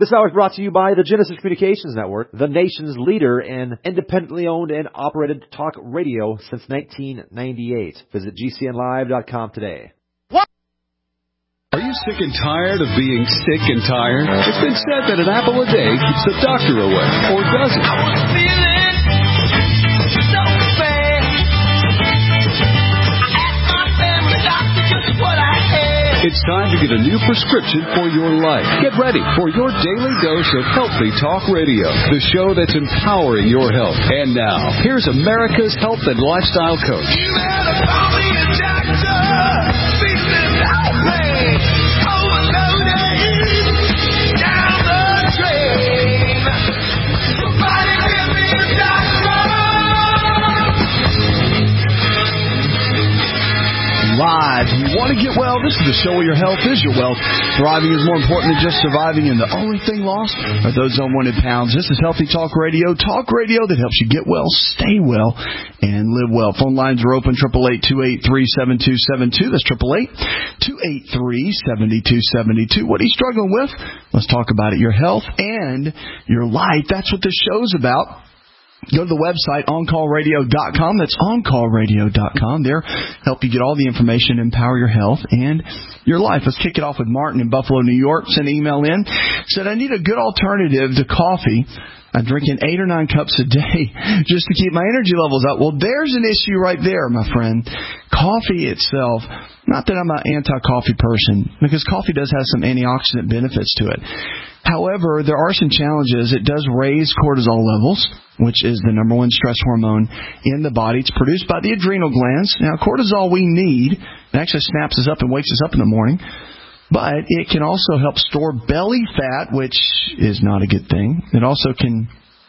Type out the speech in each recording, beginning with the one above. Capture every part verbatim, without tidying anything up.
This hour is brought to you by the Genesis Communications Network, the nation's leader in independently owned and operated talk radio since nineteen ninety-eight. Visit G C N live dot com today. What? Are you sick and tired of being sick and tired? It's been said that an apple a day keeps the doctor away, or does it? I was feeling so bad. I asked my family doctor just what I had. It's time to get a new prescription for your life. Get ready for your daily dose of Healthy Talk Radio, the show that's empowering your health. And now, here's America's health and lifestyle coach. You better call me a doctor. Feeling like pain. Overloaded. Down the drain. Somebody give me a doctor. Live. You want to get well? This is the show where your health is your wealth. Thriving is more important than just surviving, and the only thing lost are those unwanted pounds. This is Healthy Talk Radio. Talk radio that helps you get well, stay well, and live well. Phone lines are open, eight eight eight, two eight three, seven two seven two. That's eight eight eight, two eight three, seven two seven two. What are you struggling with? Let's talk about it. Your health and your life. That's what this show's about. Go to the website, on call radio dot com. That's on call radio dot com. There, help you get all the information, empower your health and your life. Let's kick it off with Martin in Buffalo, New York. Sent an email in. Said, I need a good alternative to coffee. I'm drinking eight or nine cups a day just to keep my energy levels up. Well, there's an issue right there, my friend. Coffee itself, not that I'm an anti-coffee person, because coffee does have some antioxidant benefits to it. However, there are some challenges. It does raise cortisol levels, which is the number one stress hormone in the body. It's produced by the adrenal glands. Now, cortisol we need. It actually snaps us up and wakes us up in the morning. But it can also help store belly fat, which is not a good thing. It also can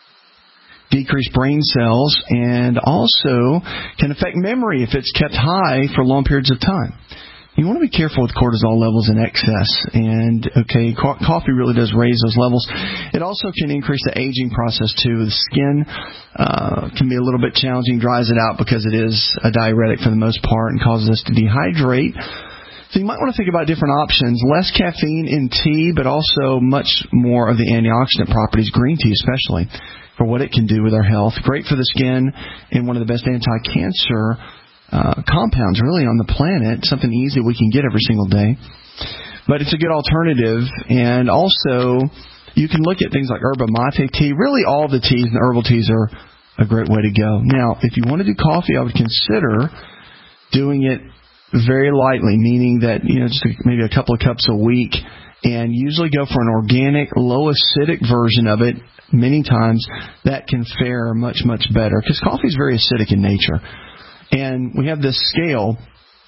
decrease brain cells and also can affect memory if it's kept high for long periods of time. You want to be careful with cortisol levels in excess. And, okay, co- coffee really does raise those levels. It also can increase the aging process, too. The skin uh, can be a little bit challenging, dries it out because it is a diuretic for the most part and causes us to dehydrate. So you might want to think about different options. Less caffeine in tea, but also much more of the antioxidant properties, green tea especially, for what it can do with our health. Great for the skin and one of the best anti-cancer uh, compounds really on the planet. Something easy we can get every single day. But it's a good alternative. And also, you can look at things like yerba mate tea. Really, all the teas and herbal teas are a great way to go. Now, if you want to do coffee, I would consider doing it very lightly, meaning that, you know, just maybe a couple of cups a week, and usually go for an organic, low acidic version of it. Many times that can fare much, much better because coffee is very acidic in nature. And we have this scale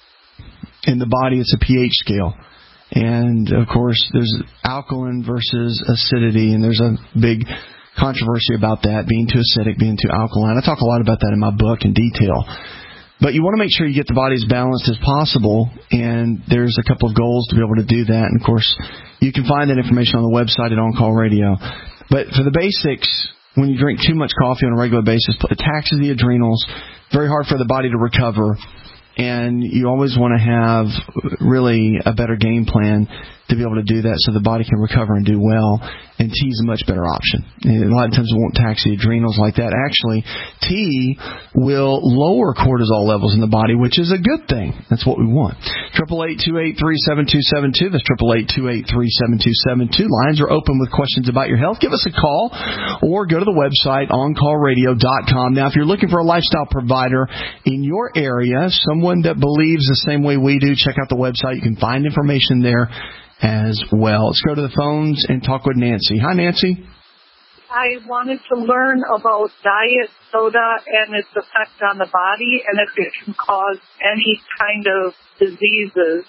in the body. It's a pH scale. And, of course, there's alkaline versus acidity, and there's a big controversy about that, being too acidic, being too alkaline. I talk a lot about that in my book in detail. But you want to make sure you get the body as balanced as possible, and there's a couple of goals to be able to do that. And, of course, you can find that information on the website at On Call Radio. But for the basics, when you drink too much coffee on a regular basis, it taxes the adrenals, very hard for the body to recover, and you always want to have really a better game plan to be able to do that so the body can recover and do well. And tea is a much better option. And a lot of times it won't tax the adrenals like that. Actually, tea will lower cortisol levels in the body, which is a good thing. That's what we want. eight eight eight, two eight three, seven two seven two. That's eight eight eight, two eight three, seven two seven two. Lines are open with questions about your health. Give us a call or go to the website, on call radio dot com. Now, if you're looking for a lifestyle provider in your area, someone that believes the same way we do, check out the website. You can find information there as well. Let's go to the phones and talk with Nancy. Hi, Nancy. I wanted to learn about diet soda and its effect on the body and if it can cause any kind of diseases.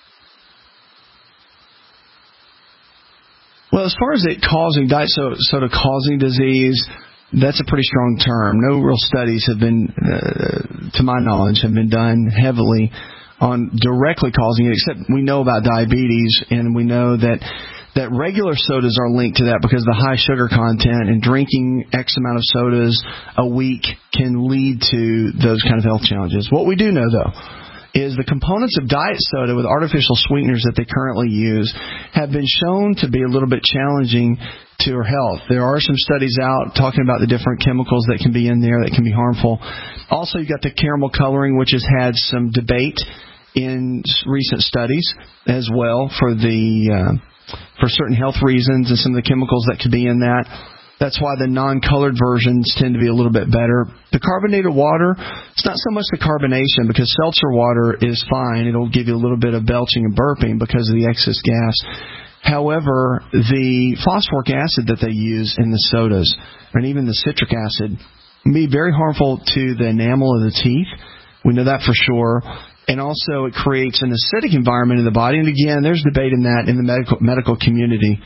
Well, as far as it causing, diet soda causing disease, that's a pretty strong term. No real studies have been, uh, to my knowledge, have been done heavily on directly causing it, except we know about diabetes, and we know that that regular sodas are linked to that because of the high sugar content, and drinking X amount of sodas a week can lead to those kind of health challenges. What we do know, though, is the components of diet soda with artificial sweeteners that they currently use have been shown to be a little bit challenging to our health. There are some studies out talking about the different chemicals that can be in there that can be harmful. Also, you've got the caramel coloring, which has had some debate in recent studies as well for the uh, for certain health reasons and some of the chemicals that could be in that. That's why the non-colored versions tend to be a little bit better. The carbonated water, it's not so much the carbonation, because seltzer water is fine. It'll give you a little bit of belching and burping because of the excess gas. However, the phosphoric acid that they use in the sodas, and even the citric acid, can be very harmful to the enamel of the teeth. We know that for sure. And also it creates an acidic environment in the body. And again, there's debate in that in the medical medical community,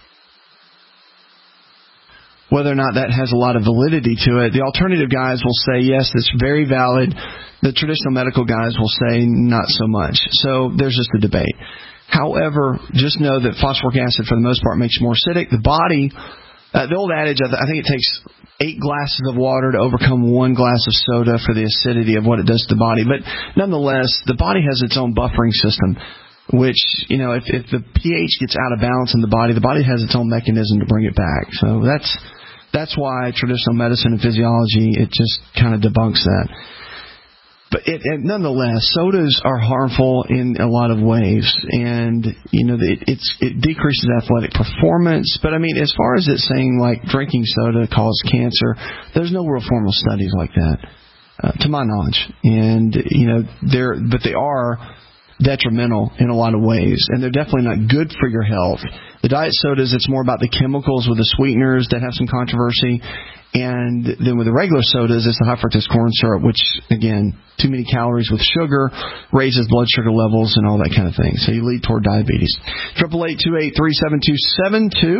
whether or not that has a lot of validity to it. The alternative guys will say, yes, it's very valid. The traditional medical guys will say, not so much. So there's just a debate. However, just know that phosphoric acid, for the most part, makes you more acidic. The body, uh, the old adage, I think it takes eight glasses of water to overcome one glass of soda for the acidity of what it does to the body. But nonetheless, the body has its own buffering system, which, you know, if, if the pH gets out of balance in the body, the body has its own mechanism to bring it back. So that's that's why traditional medicine and physiology, it just kind of debunks that. But it, it, nonetheless, sodas are harmful in a lot of ways, and you know it, it's it decreases athletic performance. But I mean, as far as it saying like drinking soda causes cancer, there's no real formal studies like that, uh, to my knowledge. And you know, they're but they are detrimental in a lot of ways, and they're definitely not good for your health. The diet sodas, it's more about the chemicals with the sweeteners that have some controversy. And then with the regular sodas, it's the high fructose corn syrup, which, again, too many calories with sugar, raises blood sugar levels and all that kind of thing. So you lead toward diabetes. eight eight eight, two eight three, seven two seven two.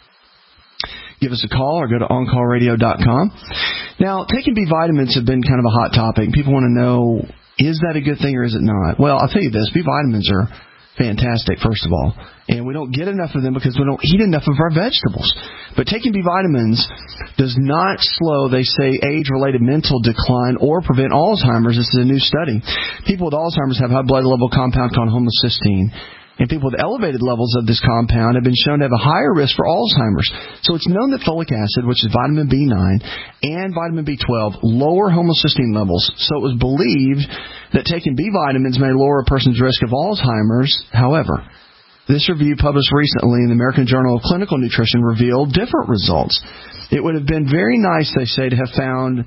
Give us a call or go to on call radio dot com. Now, taking B vitamins have been kind of a hot topic. People want to know, is that a good thing or is it not? Well, I'll tell you this. B vitamins are fantastic, first of all. And we don't get enough of them because we don't eat enough of our vegetables. But taking B vitamins does not slow, they say, age-related mental decline or prevent Alzheimer's. This is a new study. People with Alzheimer's have high blood level compound called homocysteine. And people with elevated levels of this compound have been shown to have a higher risk for Alzheimer's. So it's known that folic acid, which is vitamin B nine, and vitamin B twelve lower homocysteine levels. So it was believed that taking B vitamins may lower a person's risk of Alzheimer's. However, this review published recently in the American Journal of Clinical Nutrition revealed different results. It would have been very nice, they say, to have found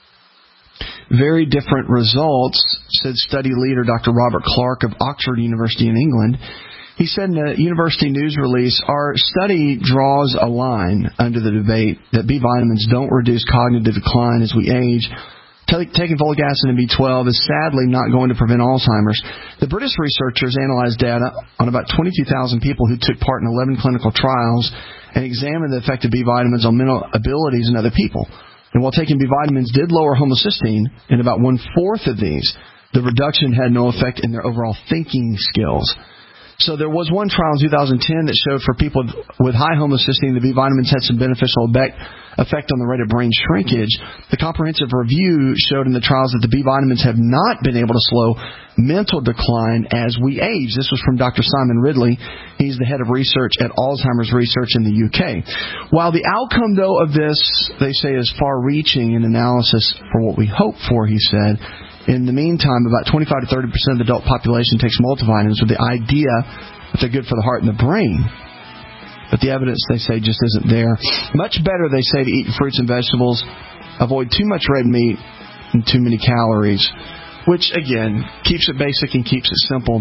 very different results, said study leader Doctor Robert Clark of Oxford University in England. He said in a university news release, our study draws a line under the debate that B vitamins don't reduce cognitive decline as we age. Taking folic acid and B twelve is sadly not going to prevent Alzheimer's. The British researchers analyzed data on about twenty-two thousand people who took part in eleven clinical trials and examined the effect of B vitamins on mental abilities in other people. And while taking B vitamins did lower homocysteine in about one-fourth of these, the reduction had no effect in their overall thinking skills. So there was one trial in two thousand ten that showed for people with high homocysteine, the B vitamins had some beneficial effect on the rate of brain shrinkage. The comprehensive review showed in the trials that the B vitamins have not been able to slow mental decline as we age. This was from Doctor Simon Ridley. He's the head of research at Alzheimer's Research in the U K. While the outcome, though, of this, they say, is far-reaching in analysis for what we hope for, he said, in the meantime, about twenty-five to thirty percent of the adult population takes multivitamins with the idea that they're good for the heart and the brain. But the evidence, they say, just isn't there. Much better, they say, to eat fruits and vegetables, avoid too much red meat and too many calories, which, again, keeps it basic and keeps it simple.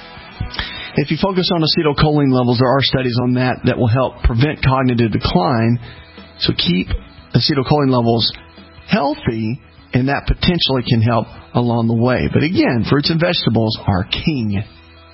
If you focus on acetylcholine levels, there are studies on that that will help prevent cognitive decline. So keep acetylcholine levels healthy, and that potentially can help along the way. But again, fruits and vegetables are king.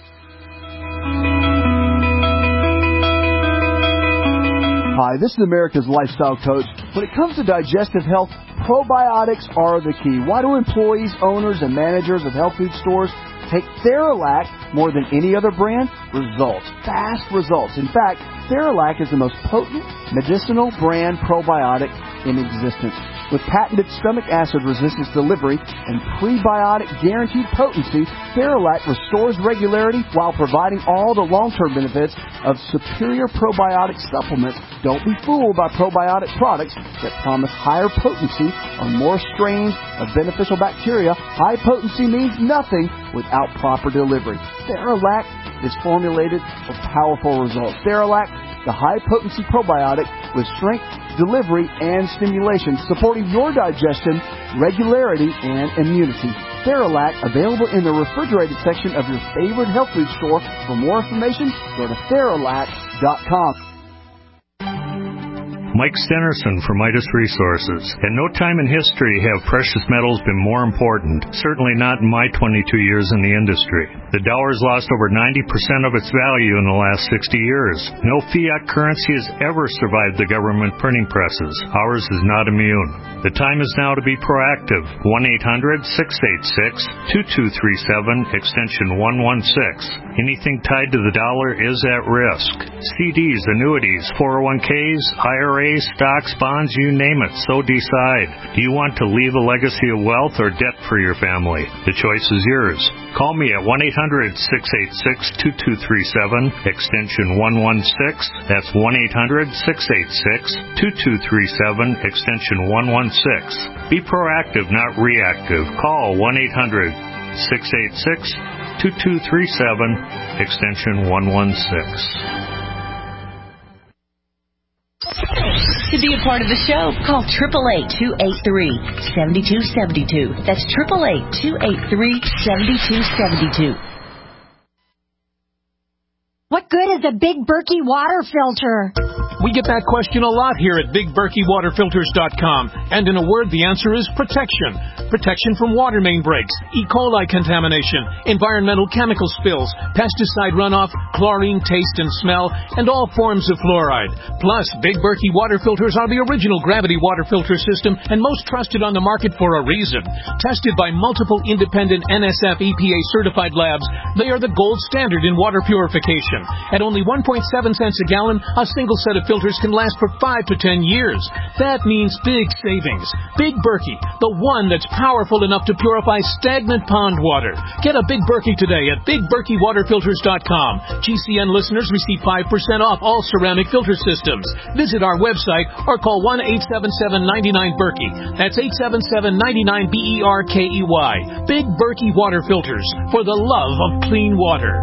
Hi, this is America's Lifestyle Coach. When it comes to digestive health, probiotics are the key. Why do employees, owners, and managers of health food stores take Theralac more than any other brand? Results. Fast results. In fact, Theralac is the most potent medicinal brand probiotic in existence. With patented stomach acid resistance delivery and prebiotic guaranteed potency, Theralac restores regularity while providing all the long-term benefits of superior probiotic supplements. Don't be fooled by probiotic products that promise higher potency or more strains of beneficial bacteria. High potency means nothing without proper delivery. Theralac is formulated for powerful results. Theralac, the high-potency probiotic with strength, delivery, and stimulation, supporting your digestion, regularity, and immunity. Theralac, available in the refrigerated section of your favorite health food store. For more information, go to Theralac dot com. Mike Stenerson for Midas Resources. At no time in history have precious metals been more important, certainly not in my twenty-two years in the industry. The dollar's lost over ninety percent of its value in the last sixty years. No fiat currency has ever survived the government printing presses. Ours is not immune. The time is now to be proactive. one eight hundred six eight six two two three seven, extension one one six. Anything tied to the dollar is at risk. C Ds, annuities, four oh one Ks, I R As, stocks, bonds, you name it, so decide. Do you want to leave a legacy of wealth or debt for your family? The choice is yours. Call me at one eight hundred six eight six two two three seven, extension one one six. That's one eight hundred six eight six two two three seven, extension one one six. Be proactive, not reactive. Call one eight hundred six eight six two two three seven, extension one one six. To be a part of the show, call eight eight eight, two eight three, seven two seven two. That's eight eight eight, two eight three, seven two seven two. What good is a Big Berkey water filter? We get that question a lot here at Big Berkey Water Filters dot com. And in a word, the answer is protection. Protection from water main breaks, E. coli contamination, environmental chemical spills, pesticide runoff, chlorine taste and smell, and all forms of fluoride. Plus, Big Berkey water filters are the original gravity water filter system and most trusted on the market for a reason. Tested by multiple independent N S F E P A certified labs, they are the gold standard in water purification. At only one point seven cents a gallon, a single set of filters can last for five to ten years. That means big savings. Big Berkey, the one that's powerful enough to purify stagnant pond water. Get a Big Berkey today at Big Berkey Water Filters dot com. G C N listeners receive five percent off all ceramic filter systems. Visit our website or call one eight seven seven, nine nine, Berkey. That's eight seven seven, nine nine, B E R K E Y. Big Berkey Water Filters, for the love of clean water.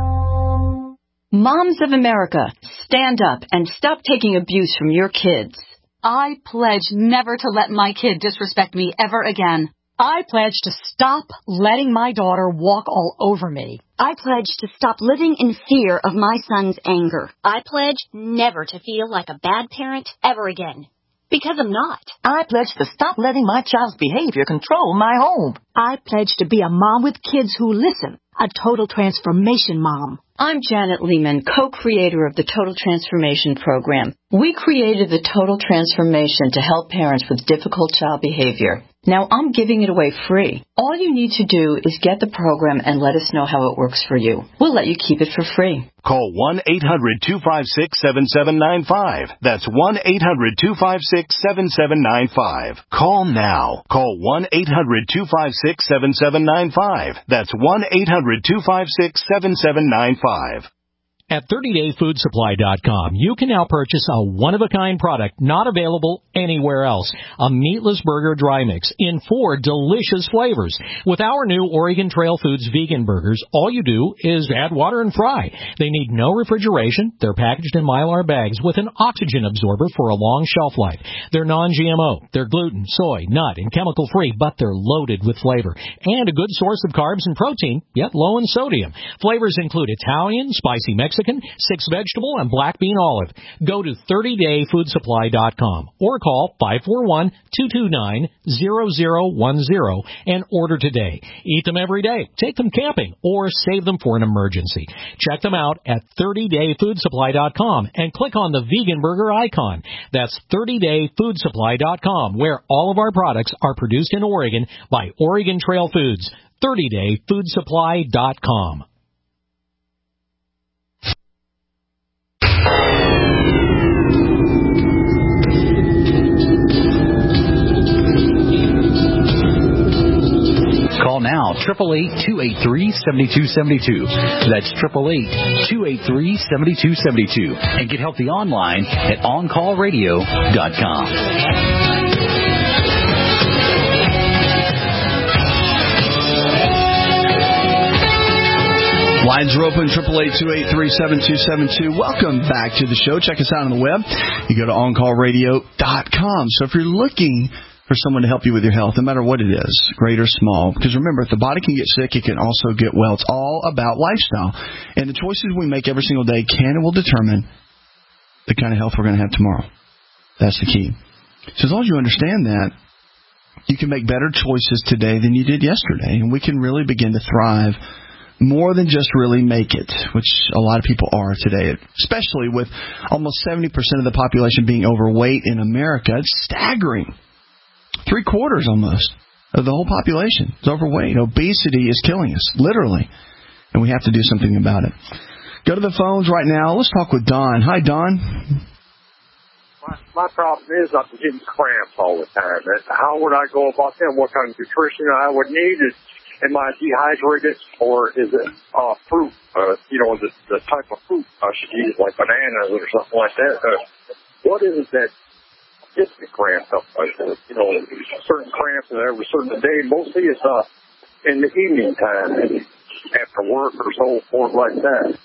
Moms of America, stand up and stop taking abuse from your kids. I pledge never to let my kid disrespect me ever again. I pledge to stop letting my daughter walk all over me. I pledge to stop living in fear of my son's anger. I pledge never to feel like a bad parent ever again. Because I'm not. I pledge to stop letting my child's behavior control my home. I pledge to be a mom with kids who listen. A total transformation mom. I'm Janet Lehman, co-creator of the Total Transformation Program. We created the Total Transformation to help parents with difficult child behavior. Now I'm giving it away free. All you need to do is get the program and let us know how it works for you. We'll let you keep it for free. Call one eight hundred two five six seven seven nine five. That's one eight hundred two five six seven seven nine five. Call now. Call one eight hundred two five six seven seven nine five. That's one eight hundred two five six seven seven nine five. At thirty day food supply dot com, you can now purchase a one-of-a-kind product not available anywhere else. A meatless burger dry mix in four delicious flavors. With our new Oregon Trail Foods vegan burgers, all you do is add water and fry. They need no refrigeration. They're packaged in Mylar bags with an oxygen absorber for a long shelf life. They're non G M O. They're gluten, soy, nut, and chemical-free, but they're loaded with flavor. And a good source of carbs and protein, yet low in sodium. Flavors include Italian, spicy Mexican, Mexican, six vegetable, and black bean olive. Go to thirty day food supply dot com or call five four one, two two nine, zero zero one zero and order today. Eat them every day, take them camping, or save them for an emergency. Check them out at thirty day food supply dot com and click on the vegan burger icon. That's thirty day food supply dot com, where all of our products are produced in Oregon by Oregon Trail Foods. thirty day food supply dot com. eight eight eight, two eight three, seven two seven two. That's eight eight eight, two eight three, seven two seven two. And get healthy online at on call radio dot com. Lines are open, eight eight eight, two eight three, seven two seven two. Welcome back to the show. Check us out on the web. You go to on call radio dot com. So if you're looking for someone to help you with your health, no matter what it is, great or small, because remember, if the body can get sick, it can also get well. It's all about lifestyle. And the choices we make every single day can and will determine the kind of health we're going to have tomorrow. That's the key. So as long as you understand that, you can make better choices today than you did yesterday. And we can really begin to thrive more than just really make it, which a lot of people are today, especially with almost seventy percent of the population being overweight in America. It's staggering. Three quarters almost of the whole population is overweight. Obesity is killing us, literally, and we have to do something about it. Go to the phones right now. Let's talk with Don. Hi, Don. My, my problem is I'm getting cramps all the time. How would I go about that? What kind of nutrition I would need? Is Am I dehydrated, or is it uh, fruit, uh, you know, the, the type of fruit I should use, like bananas or something like that? Uh, what is it that gets me cramped up? Uh, you know, certain cramps every certain day. Mostly it's uh, in the evening time, and after work or so forth like that.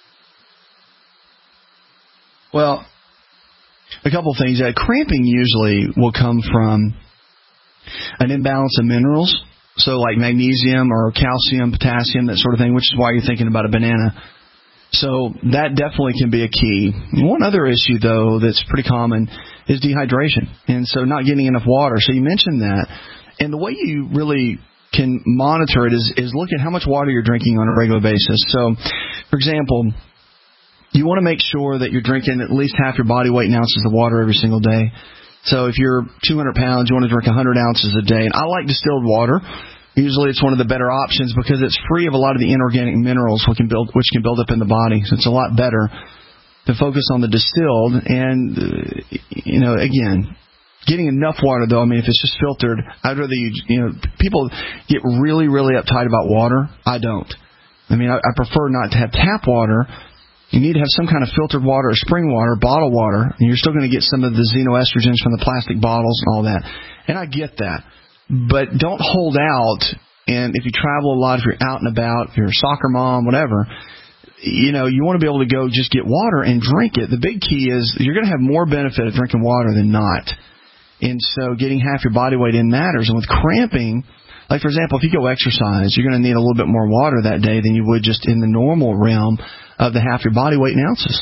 Well, a couple things. Uh, cramping usually will come from an imbalance of minerals. So like magnesium or calcium, potassium, that sort of thing, which is why you're thinking about a banana. So that definitely can be a key. One other issue, though, that's pretty common is dehydration. And so not getting enough water. So you mentioned that. And the way you really can monitor it is, is look at how much water you're drinking on a regular basis. So, for example, you want to make sure that you're drinking at least half your body weight in ounces of water every single day. So if you're two hundred pounds, you want to drink one hundred ounces a day. And I like distilled water. Usually it's one of the better options because it's free of a lot of the inorganic minerals which can build, which can build up in the body. So it's a lot better to focus on the distilled. And, uh, you know, again, getting enough water, though, I mean, if it's just filtered, I'd rather you, you know, people get really, really uptight about water. I don't. I mean, I, I prefer not to have tap water. You need to have some kind of filtered water or spring water, bottled water, and you're still going to get some of the xenoestrogens from the plastic bottles and all that. And I get that. But don't hold out, and if you travel a lot, if you're out and about, if you're a soccer mom, whatever, you know, you want to be able to go just get water and drink it. The big key is you're going to have more benefit of drinking water than not. And so getting half your body weight in matters. And with cramping, like, for example, if you go exercise, you're going to need a little bit more water that day than you would just in the normal realm of the half your body weight in ounces.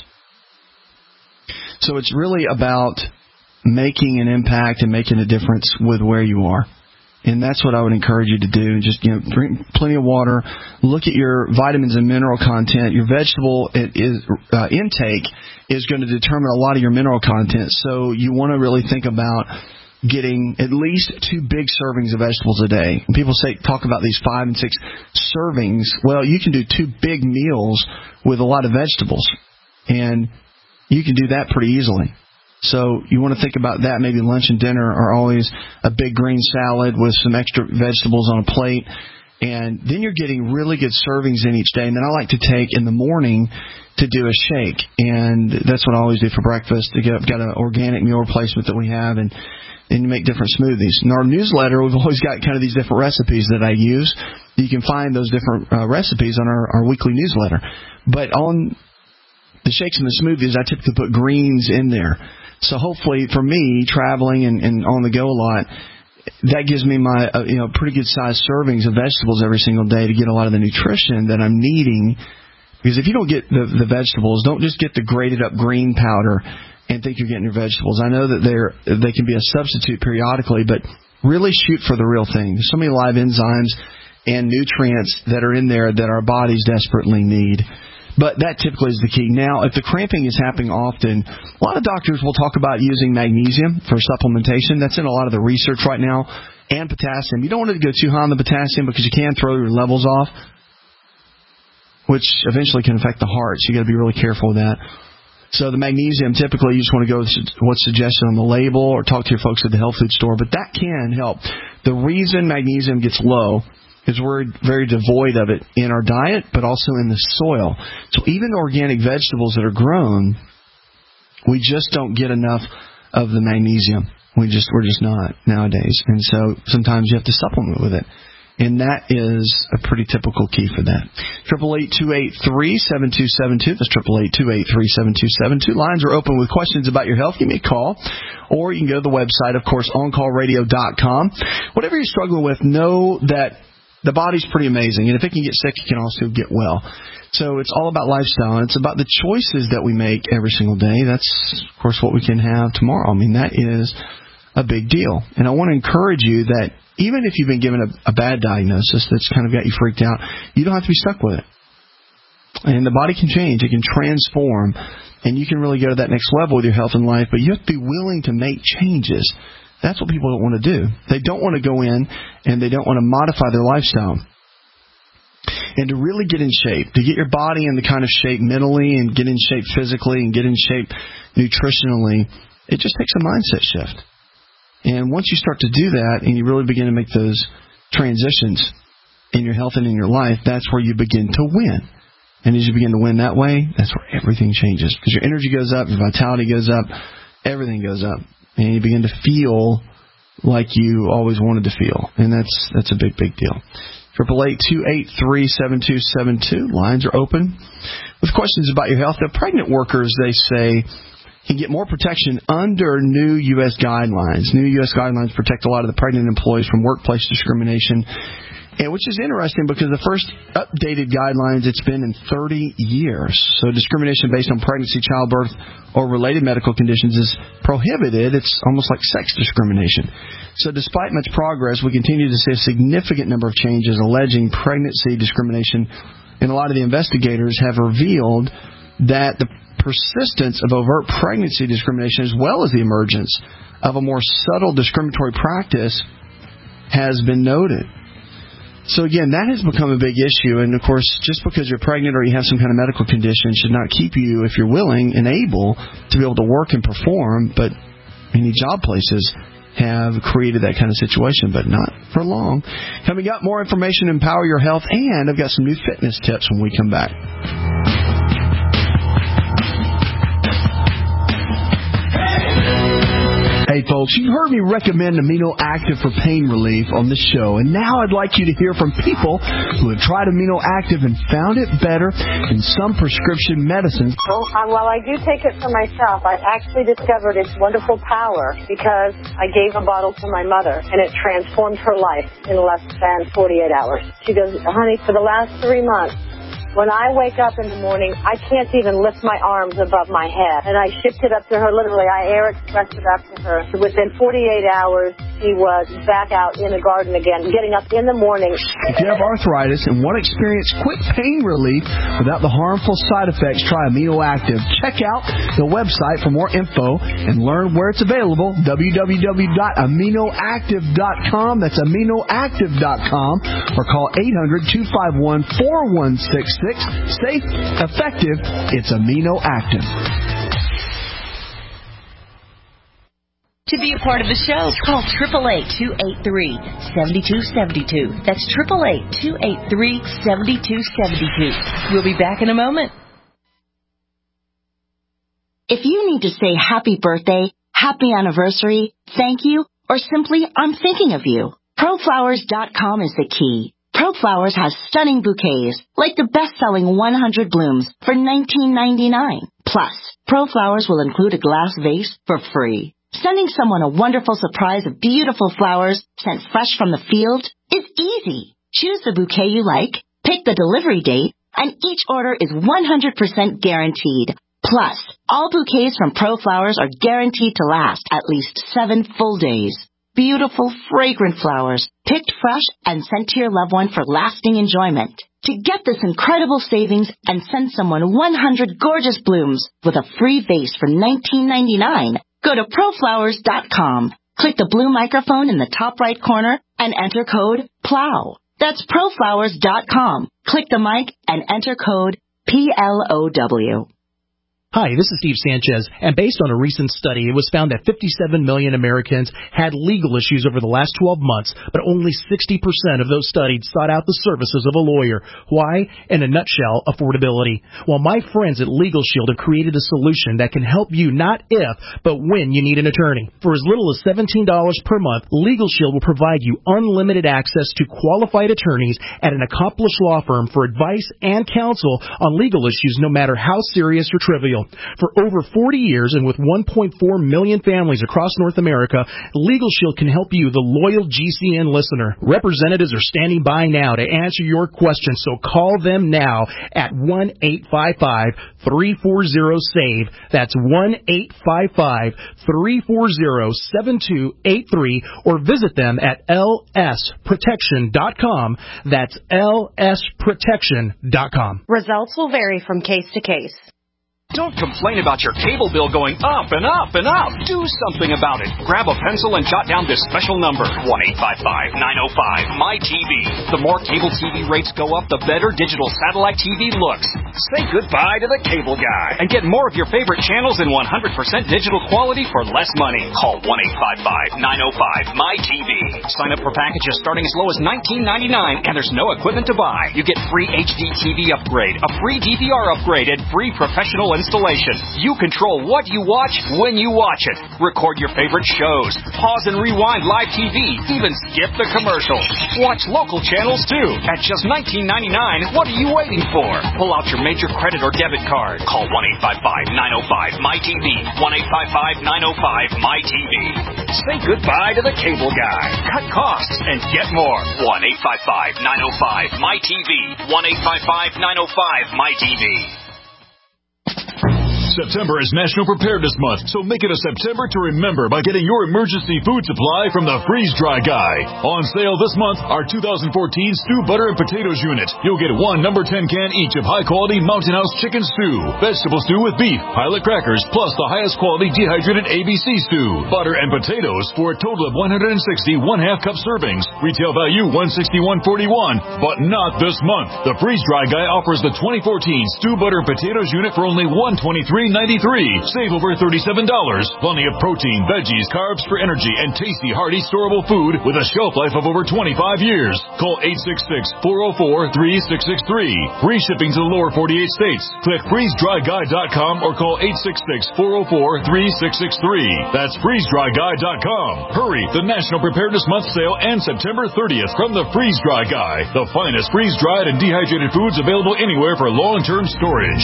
So it's really about making an impact and making a difference with where you are. And that's what I would encourage you to do. Just, you know, drink plenty of water. Look at your vitamins and mineral content. Your vegetable is, uh, intake is going to determine a lot of your mineral content. So you want to really think about getting at least two big servings of vegetables a day. And people say, talk about these five and six servings. Well, you can do two big meals with a lot of vegetables. And you can do that pretty easily. So you want to think about that. Maybe lunch and dinner are always a big green salad with some extra vegetables on a plate. And then you're getting really good servings in each day. And then I like to take in the morning to do a shake. And that's what I always do for breakfast. To get, got an organic meal replacement that we have, and and you make different smoothies. In our newsletter, we've always got kind of these different recipes that I use. You can find those different uh, recipes on our, our weekly newsletter. But on the shakes and the smoothies, I typically put greens in there. So hopefully for me, traveling and, and on the go a lot, that gives me my uh, you know pretty good sized servings of vegetables every single day to get a lot of the nutrition that I'm needing. Because if you don't get the, the vegetables, don't just get the grated up green powder and think you're getting your vegetables. I know that they're they can be a substitute periodically, but really shoot for the real thing. There's so many live enzymes and nutrients that are in there that our bodies desperately need. But that typically is the key. Now, if the cramping is happening often, a lot of doctors will talk about using magnesium for supplementation. That's in a lot of the research right now. And potassium. You don't want it to go too high on the potassium because you can throw your levels off, which eventually can affect the heart. So you got to be really careful with that. So the magnesium, typically you just want to go with what's suggested on the label or talk to your folks at the health food store. But that can help. The reason magnesium gets low Because we're very devoid of it in our diet, but also in the soil. So even organic vegetables that are grown, we just don't get enough of the magnesium. We just, we're just not nowadays. And so sometimes you have to supplement with it. And that is a pretty typical key for that. eight eight eight, two eight three, seven two seven two. That's eight eight eight, two eight three, seven two seven two. Lines are open with questions about your health. Give me a call. Or you can go to the website, of course, on call radio dot com. Whatever you're struggling with, know that the body's pretty amazing. And if it can get sick, it can also get well. So it's all about lifestyle. And it's about the choices that we make every single day. That's, of course, what we can have tomorrow. I mean, that is a big deal. And I want to encourage you that even if you've been given a, a bad diagnosis that's kind of got you freaked out, you don't have to be stuck with it. And the body can change. It can transform. And you can really go to that next level with your health and life. But you have to be willing to make changes. That's what people don't want to do. They don't want to go in and they don't want to modify their lifestyle. And to really get in shape, to get your body in the kind of shape mentally and get in shape physically and get in shape nutritionally, it just takes a mindset shift. And once you start to do that and you really begin to make those transitions in your health and in your life, that's where you begin to win. And as you begin to win that way, that's where everything changes. Because your energy goes up, your vitality goes up, everything goes up. And you begin to feel like you always wanted to feel. And that's that's a big, big deal. eight eight eight, two eight three, seven two seven two. Lines are open with questions about your health. The pregnant workers, they say, can get more protection under new U S guidelines. New U S guidelines protect a lot of the pregnant employees from workplace discrimination, and which is interesting because the first updated guidelines, it's been in thirty years. So discrimination based on pregnancy, childbirth, or related medical conditions is prohibited. It's almost like sex discrimination. So despite much progress, we continue to see a significant number of changes alleging pregnancy discrimination, and a lot of the investigators have revealed that the persistence of overt pregnancy discrimination, as well as the emergence of a more subtle discriminatory practice, has been noted. So again, that has become a big issue. And of course, just because you're pregnant or you have some kind of medical condition should not keep you, if you're willing and able, to be able to work and perform. But many job places have created that kind of situation, but not for long. Coming up, more information, Empower Your Health, and I've got some new fitness tips when we come back. Hey folks, you've heard me recommend Amino Active for pain relief on this show, and now I'd like you to hear from people who have tried Amino Active and found it better than some prescription medicines. Well, um, while I do take it for myself, I actually discovered its wonderful power because I gave a bottle to my mother, and it transformed her life in less than forty-eight hours. She goes, honey, for the last three months, when I wake up in the morning, I can't even lift my arms above my head. And I shipped it up to her, literally. I air expressed it up to her. So within forty-eight hours, she was back out in the garden again, getting up in the morning. If you have arthritis and want to experience quick pain relief without the harmful side effects, try Amino Active. Check out the website for more info and learn where it's available, w w w dot amino active dot com. That's amino active dot com. Or call eight hundred, two five one, four one six six. Safe, effective, it's Amino Active. To be a part of the show, call eight eight eight, two eight three, seven two seven two. That's eight eight eight, two eight three, seven two seven two. We'll be back in a moment. If you need to say happy birthday, happy anniversary, thank you, or simply I'm thinking of you, pro flowers dot com is the key. ProFlowers has stunning bouquets, like the best-selling one hundred blooms for nineteen ninety-nine. Plus, ProFlowers will include a glass vase for free. Sending someone a wonderful surprise of beautiful flowers sent fresh from the field is easy. Choose the bouquet you like, pick the delivery date, and each order is one hundred percent guaranteed. Plus, all bouquets from ProFlowers are guaranteed to last at least seven full days. Beautiful, fragrant flowers, picked fresh and sent to your loved one for lasting enjoyment. To get this incredible savings and send someone one hundred gorgeous blooms with a free vase for nineteen ninety-nine, go to pro flowers dot com. Click the blue microphone in the top right corner and enter code PLOW. That's pro flowers dot com. Click the mic and enter code P L O W. Hi, this is Steve Sanchez, and based on a recent study, it was found that fifty-seven million Americans had legal issues over the last twelve months, but only sixty percent of those studied sought out the services of a lawyer. Why? In a nutshell, affordability. Well, my friends at Legal Shield have created a solution that can help you not if, but when you need an attorney. For as little as seventeen dollars per month, Legal Shield will provide you unlimited access to qualified attorneys at an accomplished law firm for advice and counsel on legal issues, no matter how serious or trivial. For over forty years and with one point four million families across North America, Legal Shield can help you, the loyal G C N listener. Representatives are standing by now to answer your questions, so call them now at one eight five five, three four zero, SAVE. That's one eight five five, three four zero, seven two eight three, or visit them at L S protection dot com. That's L S protection dot com. Results will vary from case to case. Don't complain about your cable bill going up and up and up. Do something about it. Grab a pencil and jot down this special number, one eight five five, nine oh five, M Y T V. The more cable T V rates go up, the better digital satellite T V looks. Say goodbye to the cable guy and get more of your favorite channels in one hundred percent digital quality for less money. Call one eight five five, nine oh five, M Y T V. Sign up for packages starting as low as nineteen ninety-nine, and there's no equipment to buy. You get free H D T V upgrade, a free D V R upgrade, and free professional installation. You control what you watch when you watch it. Record your favorite shows. Pause and rewind live T V. Even skip the commercials. Watch local channels too. At just nineteen ninety-nine, what are you waiting for? Pull out your major credit or debit card. Call one eight five five, nine oh five, M Y T V. one eight five five, nine oh five, M Y T V. Say goodbye to the cable guy. Cut costs and get more. one eight five five, nine oh five, M Y T V. one eight five five, nine oh five, M Y T V. September is National Preparedness Month, so make it a September to remember by getting your emergency food supply from the Freeze Dry Guy. On sale this month, our two thousand fourteen Stew Butter and Potatoes unit. You'll get one number ten can each of high-quality Mountain House chicken stew, vegetable stew with beef, pilot crackers, plus the highest quality dehydrated A B C stew, butter and potatoes for a total of one hundred sixty one-half cup servings. Retail value one hundred sixty-one forty-one, but not this month. The Freeze Dry Guy offers the twenty fourteen Stew Butter and Potatoes unit for only one hundred twenty-three ninety-three. Save over thirty-seven dollars. Plenty of protein, veggies, carbs for energy, and tasty, hearty, storable food with a shelf life of over twenty-five years. Call eight six six, four oh four, three six six three. Free shipping to the lower forty-eight states. Click freeze dry guy dot com or call eight six six, four oh four, three six six three. That's freeze dry guy dot com. Hurry! The National Preparedness Month sale ends September thirtieth from the Freeze Dry Guy. The finest freeze-dried and dehydrated foods available anywhere for long-term storage.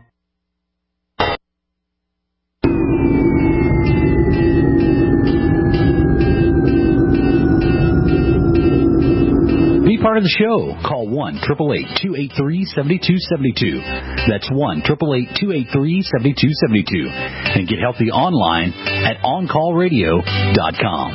Part of the show. Call one eight eight eight, two eight three, seven two seven two. That's one eight eight eight, two eight three, seven two seven two. And get healthy online at on call radio dot com.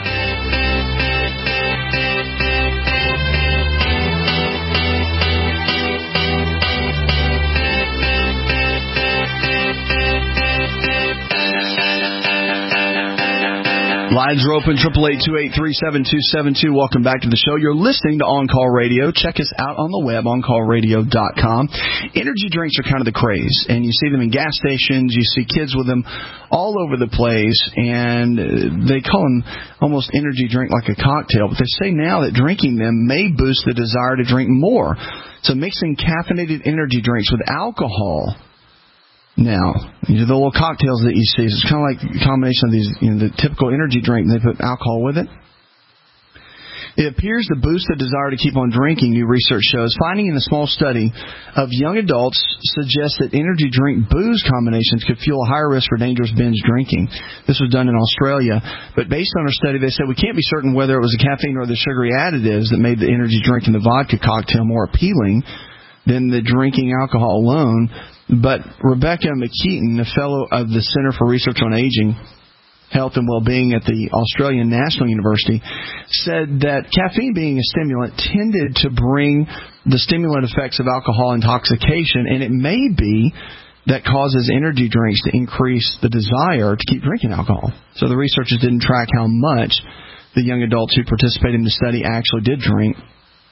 Lines are open, eight eight eight, two eight three, seven two seven two. Welcome back to the show. You're listening to On Call Radio. Check us out on the web, on call radio dot com. Energy drinks are kind of the craze, and you see them in gas stations. You see kids with them all over the place, and they call them almost energy drink like a cocktail. But they say now that drinking them may boost the desire to drink more. So mixing caffeinated energy drinks with alcohol. Now, you know, the little cocktails that you see, it's kind of like a combination of these, you know, the typical energy drink, and they put alcohol with it. It appears to boost the desire to keep on drinking, new research shows. Finding in a small study of young adults suggests that energy drink booze combinations could fuel a higher risk for dangerous binge drinking. This was done in Australia. But based on our study, they said we can't be certain whether it was the caffeine or the sugary additives that made the energy drink and the vodka cocktail more appealing than the drinking alcohol alone. But Rebecca McKeaton, a fellow of the Center for Research on Aging, Health and Well-Being at the Australian National University, said that caffeine being a stimulant tended to bring the stimulant effects of alcohol intoxication, and it may be that causes energy drinks to increase the desire to keep drinking alcohol. So the researchers didn't track how much the young adults who participated in the study actually did drink.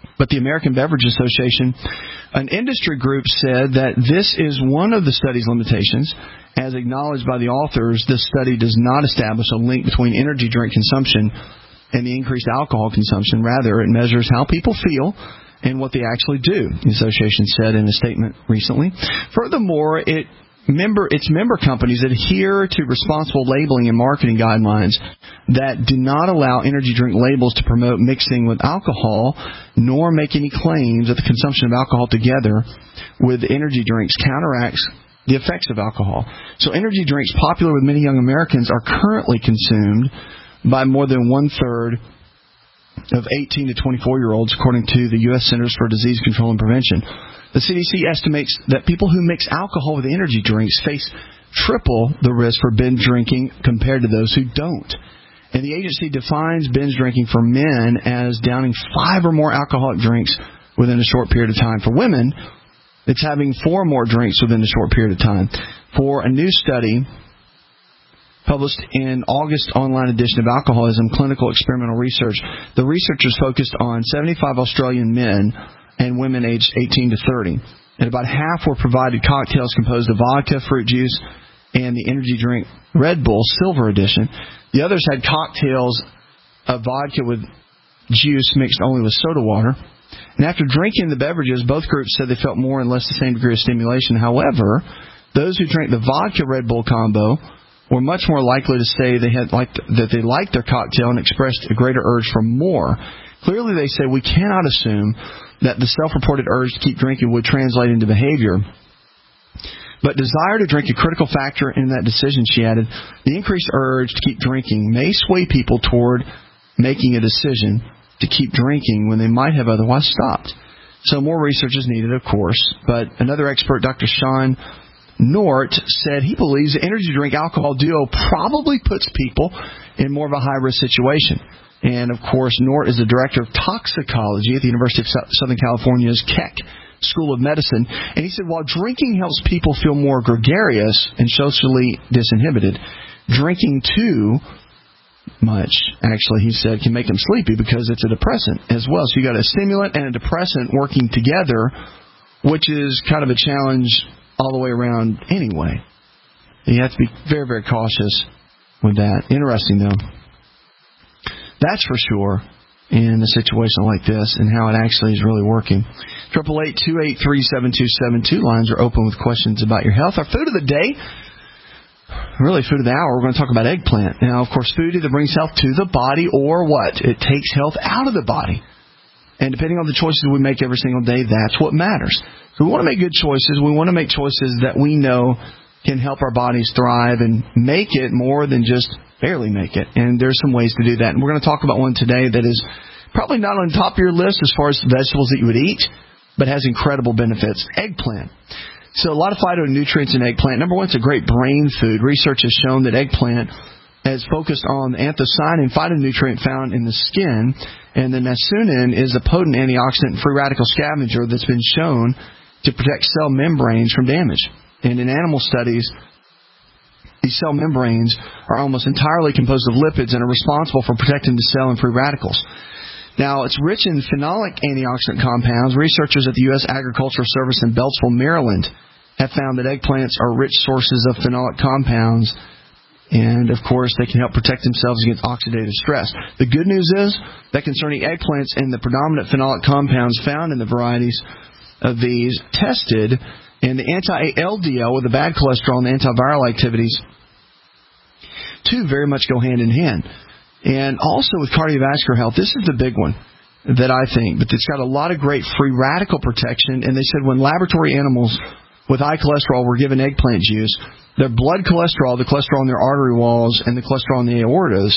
But the American Beverage Association, an industry group, said that this is one of the study's limitations. As acknowledged by the authors, this study does not establish a link between energy drink consumption and the increased alcohol consumption. Rather, it measures how people feel and what they actually do, the association said in a statement recently. Furthermore, it member its member companies adhere to responsible labeling and marketing guidelines that do not allow energy drink labels to promote mixing with alcohol, nor make any claims that the consumption of alcohol together with energy drinks counteracts the effects of alcohol. So energy drinks, popular with many young Americans, are currently consumed by more than one-third of eighteen to twenty-four-year-olds, according to the U S Centers for Disease Control and Prevention. The C D C estimates that people who mix alcohol with energy drinks face triple the risk for binge drinking compared to those who don't. And the agency defines binge drinking for men as downing five or more alcoholic drinks within a short period of time. For women, it's having four or more drinks within a short period of time. For a new study published in August online edition of Alcoholism, Clinical Experimental Research, the researchers focused on seventy-five Australian men and women aged eighteen to thirty. And about half were provided cocktails composed of vodka, fruit juice, and the energy drink Red Bull Silver Edition. The others had cocktails of vodka with juice mixed only with soda water. And after drinking the beverages, both groups said they felt more and less the same degree of stimulation. However, those who drank the vodka Red Bull combo were much more likely to say they had liked, that they liked their cocktail and expressed a greater urge for more. Clearly, they say we cannot assume that the self-reported urge to keep drinking would translate into behavior. But desire to drink a critical factor in that decision, she added. The increased urge to keep drinking may sway people toward making a decision to keep drinking when they might have otherwise stopped. So more research is needed, of course. But another expert, Doctor Sean Nort, said he believes the energy drink alcohol duo probably puts people in more of a high-risk situation. And, of course, Nort is the director of toxicology at the University of Southern California's Keck School of Medicine. And he said while drinking helps people feel more gregarious and socially disinhibited, drinking too much, actually, he said, can make them sleepy because it's a depressant as well. So you got a stimulant and a depressant working together, which is kind of a challenge all the way around anyway. You have to be very, very cautious with that. Interesting, though. That's for sure in a situation like this and how it actually is really working. eight eight eight, two eight three, seven two seven two. Lines are open with questions about your health. Our food of the day, really food of the hour, we're going to talk about eggplant. Now, of course, food either brings health to the body or what? It takes health out of the body. And depending on the choices we make every single day, that's what matters. So we want to make good choices. We want to make choices that we know can help our bodies thrive and make it more than just barely make it. And there's some ways to do that. And we're going to talk about one today that is probably not on the top of your list as far as vegetables that you would eat, but has incredible benefits. Eggplant. So a lot of phytonutrients in eggplant. Number one, it's a great brain food. Research has shown that eggplant has focused on the anthocyanin phytonutrient found in the skin, and the niacin is a potent antioxidant and free radical scavenger that's been shown to protect cell membranes from damage. And in animal studies, these cell membranes are almost entirely composed of lipids and are responsible for protecting the cell and free radicals. Now, it's rich in phenolic antioxidant compounds. Researchers at the U S Agricultural Service in Beltsville, Maryland, have found that eggplants are rich sources of phenolic compounds, and, of course, they can help protect themselves against oxidative stress. The good news is that concerning eggplants and the predominant phenolic compounds found in the varieties of these tested, and the anti-L D L with the bad cholesterol and the antiviral activities, two very much go hand in hand. And also with cardiovascular health, this is the big one that I think, but it's got a lot of great free radical protection. And they said when laboratory animals with high cholesterol were given eggplant juice, their blood cholesterol, the cholesterol in their artery walls, and the cholesterol in the aortas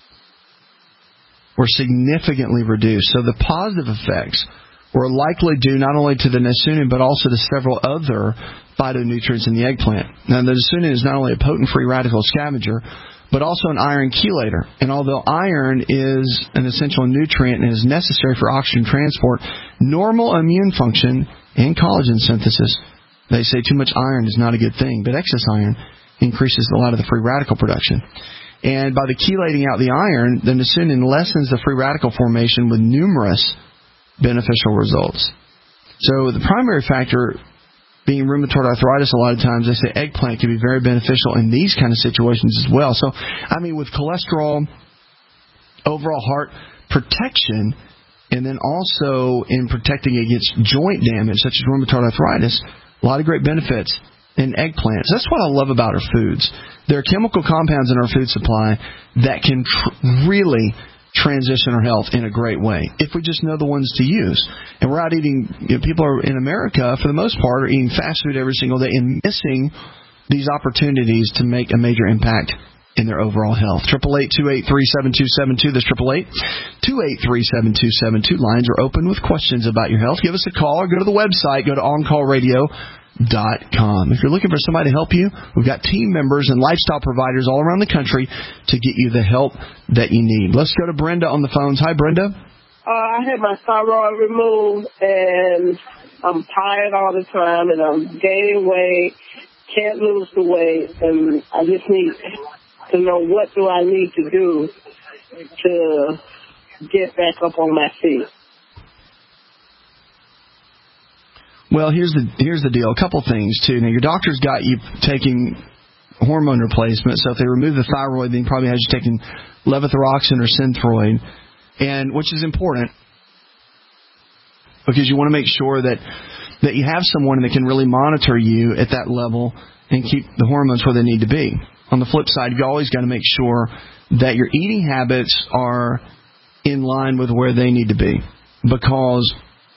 were significantly reduced. So the positive effects were likely due not only to the niacin but also to several other phytonutrients in the eggplant. Now, the niacin is not only a potent free radical scavenger, but also an iron chelator. And although iron is an essential nutrient and is necessary for oxygen transport, normal immune function, and collagen synthesis, they say too much iron is not a good thing, but excess iron increases a lot of the free radical production. And by the chelating out the iron, the niacin lessens the free radical formation with numerous beneficial results. So the primary factor being rheumatoid arthritis, a lot of times they say eggplant can be very beneficial in these kind of situations as well. So, I mean, with cholesterol, overall heart protection, and then also in protecting against joint damage, such as rheumatoid arthritis, a lot of great benefits in eggplants. That's what I love about our foods. There are chemical compounds in our food supply that can tr- really transition our health in a great way if we just know the ones to use. And we're out eating, you know, people are in America, for the most part, are eating fast food every single day and missing these opportunities to make a major impact in their overall health. Triple eight two eight three seven two seven two. That's triple eight two eight three seven two seven two. Lines are open with questions about your health. Give us a call or go to the website. Go to on call radio dot com. If you're looking for somebody to help you, we've got team members and lifestyle providers all around the country to get you the help that you need. Let's go to Brenda on the phones. Hi, Brenda. Uh, I had my thyroid removed, and I'm tired all the time, and I'm gaining weight, can't lose the weight, and I just need to know what do I need to do to get back up on my feet. Well, here's the here's the deal. A couple things, too. Now, your doctor's got you taking hormone replacement, so if they remove the thyroid, then he probably has you taking levothyroxine or Synthroid, and which is important because you want to make sure that, that you have someone that can really monitor you at that level and keep the hormones where they need to be. On the flip side, you always got to make sure that your eating habits are in line with where they need to be, because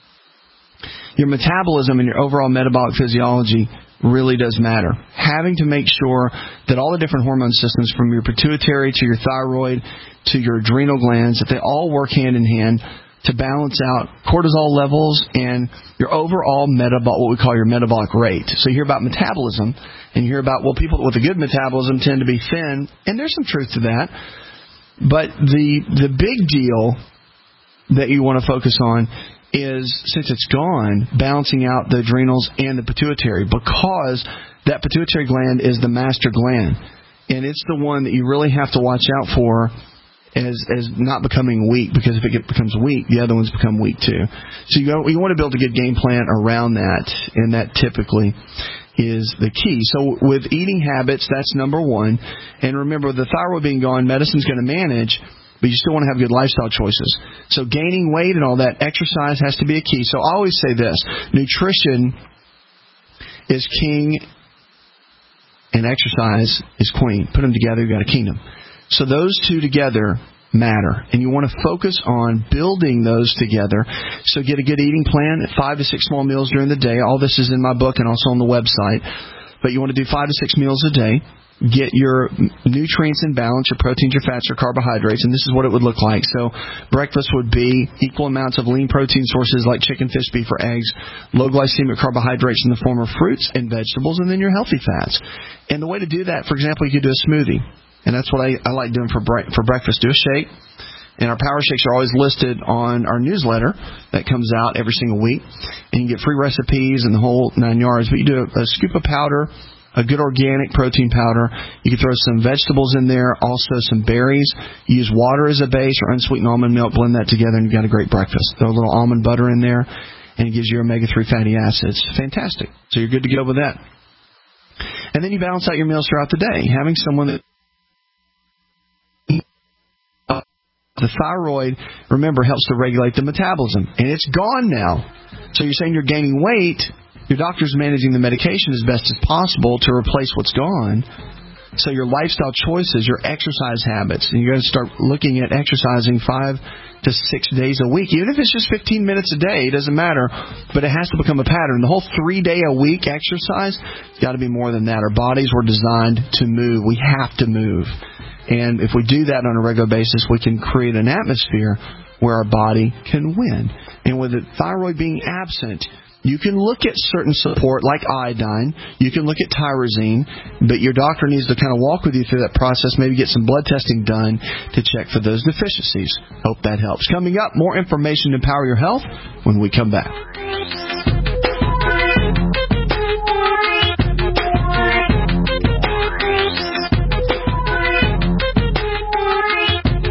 your metabolism and your overall metabolic physiology really does matter. Having to make sure that all the different hormone systems, from your pituitary to your thyroid to your adrenal glands, that they all work hand in hand to balance out cortisol levels and your overall metabolic, what we call your metabolic rate. So you hear about metabolism, and you hear about, well, people with a good metabolism tend to be thin, and there's some truth to that. But the the big deal that you want to focus on is, since it's gone, balancing out the adrenals and the pituitary, because that pituitary gland is the master gland, and it's the one that you really have to watch out for as as not becoming weak, because if it get, becomes weak, the other ones become weak too. So you, go, you want to build a good game plan around that, and that typically is the key. So with eating habits, that's number one. And remember, the thyroid being gone, medicine's going to manage, but you still want to have good lifestyle choices. So gaining weight and all that, exercise has to be a key. So I always say this: nutrition is king and exercise is queen. Put them together, you've got a kingdom. So those two together matter, and you want to focus on building those together. So get a good eating plan, five to six small meals during the day. All this is in my book and also on the website. But you want to do five to six meals a day. Get your nutrients in balance, your proteins, your fats, your carbohydrates, and this is what it would look like. So breakfast would be equal amounts of lean protein sources like chicken, fish, beef, or eggs, low glycemic carbohydrates in the form of fruits and vegetables, and then your healthy fats. And the way to do that, for example, you could do a smoothie. And that's what I, I like doing for bre- for breakfast. Do a shake. And our power shakes are always listed on our newsletter that comes out every single week. And you can get free recipes and the whole nine yards. But you do a, a scoop of powder, a good organic protein powder. You can throw some vegetables in there, also some berries. You use water as a base or unsweetened almond milk. Blend that together and you've got a great breakfast. Throw a little almond butter in there, and it gives you omega three fatty acids. Fantastic. So you're good to go with that. And then you balance out your meals throughout the day. Having someone that the thyroid, remember, helps to regulate the metabolism. And it's gone now. So you're saying you're gaining weight. Your doctor's managing the medication as best as possible to replace what's gone. So your lifestyle choices, your exercise habits, and you're going to start looking at exercising five to six days a week. Even if it's just fifteen minutes a day, it doesn't matter. But it has to become a pattern. The whole three-day-a-week exercise has got to be more than that. Our bodies were designed to move. We have to move. And if we do that on a regular basis, we can create an atmosphere where our body can win. And with the thyroid being absent, you can look at certain support like iodine. You can look at tyrosine. But your doctor needs to kind of walk with you through that process, maybe get some blood testing done to check for those deficiencies. Hope that helps. Coming up, more information to empower your health when we come back.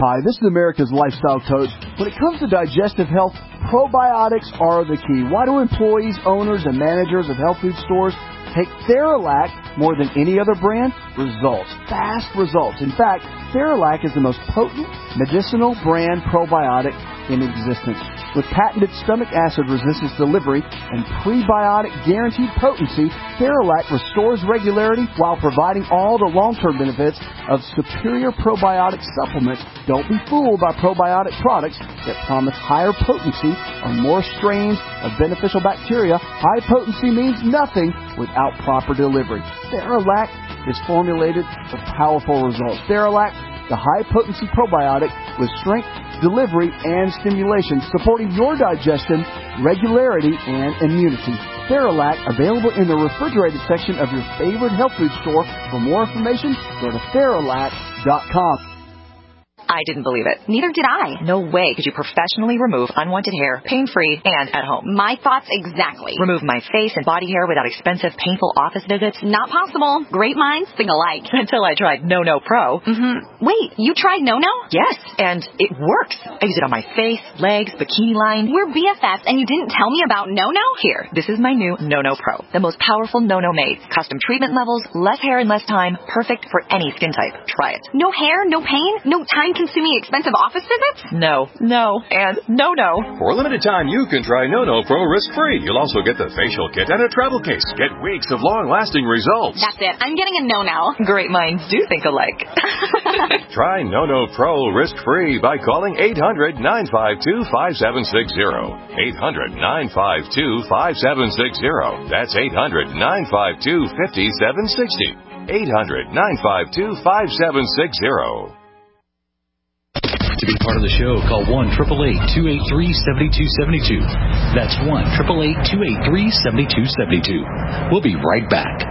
Hi, this is America's Lifestyle Coach. When it comes to digestive health, probiotics are the key. Why do employees, owners, and managers of health food stores take Theralac more than any other brand? Results. Fast results. In fact, Theralac is the most potent medicinal brand probiotic in existence. With patented stomach acid resistance delivery and prebiotic guaranteed potency, Theralac restores regularity while providing all the long-term benefits of superior probiotic supplements. Don't be fooled by probiotic products that promise higher potency or more strains of beneficial bacteria. High potency means nothing without proper delivery. Theralac is formulated for powerful results. Theralac, the high-potency probiotic with strength, delivery, and stimulation, supporting your digestion, regularity, and immunity. Theralac, available in the refrigerated section of your favorite health food store. For more information, go to Theralac dot com. I didn't believe it. Neither did I. No way could you professionally remove unwanted hair, pain-free, and at home. My thoughts exactly. Remove my face and body hair without expensive, painful office visits? Not possible. Great minds think alike. Until I tried No No Pro. Mm-hmm. Wait, you tried No No? Yes, and it works. I use it on my face, legs, bikini line. We're B F Fs, and you didn't tell me about No No? Here, this is my new No No Pro. The most powerful No No made. Custom treatment levels, less hair in less time, perfect for any skin type. Try it. No hair, no pain, no time consuming expensive office visits? No, no, and no, no. For a limited time, you can try No No Pro risk-free. You'll also get the facial kit and a travel case. Get weeks of long-lasting results. That's it. I'm getting a no now. Great minds do think alike. Try No No Pro risk-free by calling eight hundred, nine five two, five seven six zero. eight hundred, nine five two, five seven six zero. That's eight hundred, nine five two, five seven six zero. eight hundred, nine five two, five seven six zero. To be part of the show, call one eight eight eight, two eight three, seven two seven two. That's one eight eight eight, two eight three, seven two seven two. We'll be right back.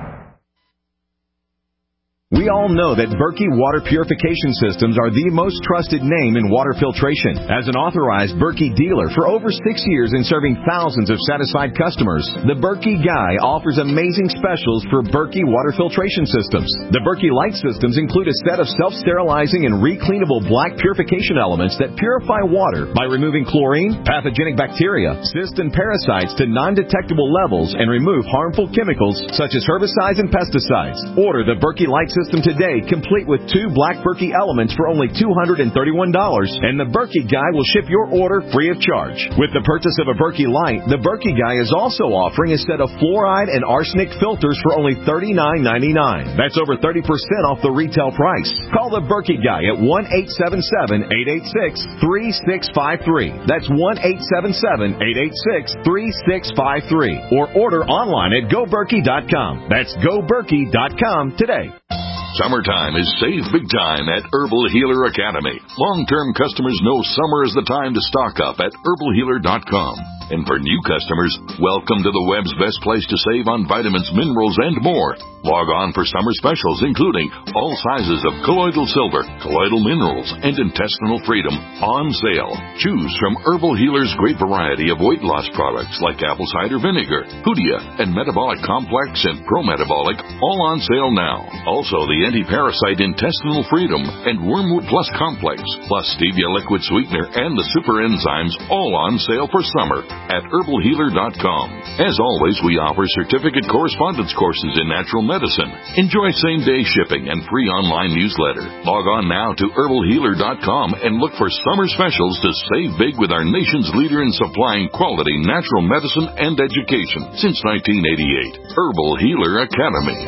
We all know that Berkey Water Purification Systems are the most trusted name in water filtration. As an authorized Berkey dealer for over six years and serving thousands of satisfied customers, the Berkey Guy offers amazing specials for Berkey Water Filtration Systems. The Berkey Light Systems include a set of self-sterilizing and recleanable black purification elements that purify water by removing chlorine, pathogenic bacteria, cysts, and parasites to non-detectable levels and remove harmful chemicals such as herbicides and pesticides. Order the Berkey Light System today, complete with two black Berkey elements for only two hundred thirty-one dollars, and the Berkey Guy will ship your order free of charge. With the purchase of a Berkey Light, the Berkey Guy is also offering a set of fluoride and arsenic filters for only thirty-nine ninety-nine. That's over thirty percent off the retail price. Call the Berkey Guy at one eight seven seven, eight eight six, three six five three. That's one eight seven seven, eight eight six, three six five three. Or order online at go berkey dot com. That's go berkey dot com today. Summertime is save big time at Herbal Healer Academy. Long-term customers know summer is the time to stock up at herbal healer dot com. And for new customers, welcome to the web's best place to save on vitamins, minerals, and more. Log on for summer specials, including all sizes of colloidal silver, colloidal minerals, and intestinal freedom on sale. Choose from Herbal Healer's great variety of weight loss products like apple cider vinegar, Hoodia, and Metabolic Complex and Pro Metabolic, all on sale now. Also, the anti-parasite intestinal freedom and Wormwood Plus Complex, plus stevia liquid sweetener and the super enzymes, all on sale for summer at herbal healer dot com. As always, we offer certificate correspondence courses in natural medicine. Enjoy same-day shipping and free online newsletter. Log on now to herbal healer dot com and look for summer specials to save big with our nation's leader in supplying quality natural medicine and education since nineteen eighty-eight. Herbal Healer Academy.